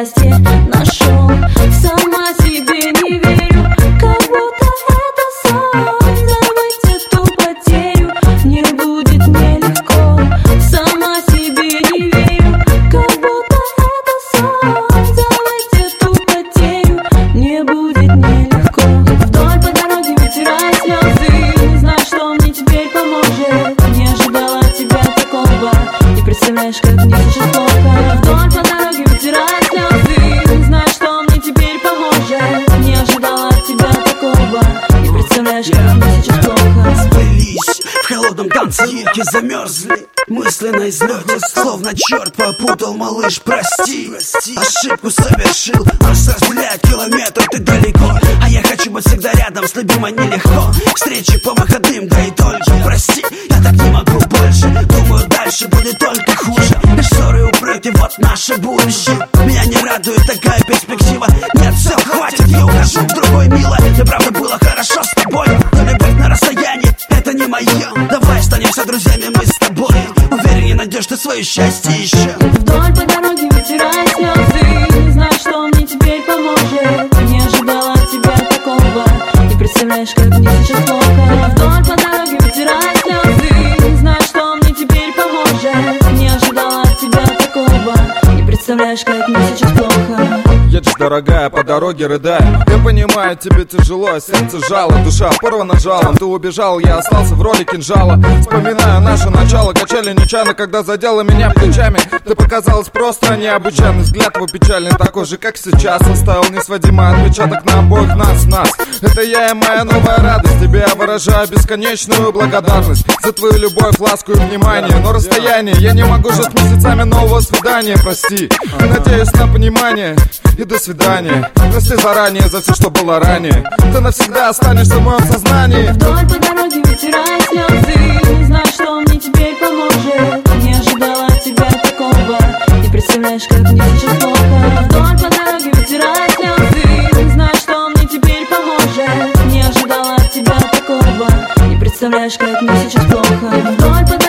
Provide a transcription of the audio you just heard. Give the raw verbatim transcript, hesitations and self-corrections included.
счастье нашел. Сама себе не верю, как будто это сон. Забыть эту потерю не будет мне легко. Сама себе не верю, как будто это сон. Забыть эту потерю не будет мне легко. Вдоль по дороге вытирая слезы, не знаю, что мне теперь поможет. Не ожидала от тебя такого, не представляешь, как мне сейчас плохо. Вдоль по дороге вытирая слезы, не знаю, что мне теперь поможет. Не ожидала от тебя такого, не представляешь, как мне сейчас плохо. Сплелись в холодном танце, гирьки замерзли. Мысли на излете, словно черт попутал, малыш, прости. Ошибку совершил, нас разделяет километр, ты далеко. А я хочу быть всегда рядом, с любимой нелегко. Встречи по выходным, да и только, прости, я так не могу больше. Думаю, дальше будет только хуже. Лишь ссоры и упреки, вот наше будущее. Меня не радует такая перспектива. Нет, все, хватит, я ухожу в другой, милая. Мне правда было хорошо с тобой, но любовь на расстоянии, это не мое. Давай останемся друзьями мы с тобой. Уверен, не найдешь ты свое счастье еще. Вдоль по дороге вытирая слезы, не знаю, что мне теперь поможет. Не ожидала от тебя такого, не представляешь, как мне сейчас плохо. Вдоль по дороге вытирая слезы, не знаю, что мне теперь поможет. Не ожидала от тебя такого, не представляешь, как мне сейчас плохо. Едешь, дорогая, по дороге рыдая. Я понимаю, тебе тяжело, сердце жало, душа порвана жалом. Ты убежал, я остался в роли кинжала. Вспоминаю наше начало, качали нечаянно, когда задела меня плечами. Ты показалась просто необычайный, взгляд твой печальный, такой же, как сейчас. Оставил несводимый отпечаток на обоих нас, нас. Это я и моя новая радость. Тебе я выражаю бесконечную благодарность за твою любовь, ласку и внимание. Но расстояние, я не могу ждать месяцами нового свидания, прости. Надеюсь на понимание и до свидания. Прости заранее за все, что было ранее. Ты навсегда останешься в моем сознании. Вдоль по дороге вытирая слезы, не знаю, что мне теперь поможет. Не ожидала от тебя такого, не представляешь, как мне сейчас плохо. Вдоль по дороге вытирая слезы, не знаю, что мне теперь поможет. Не ожидала от тебя такого, не представляешь, как мне сейчас плохо. Вдоль по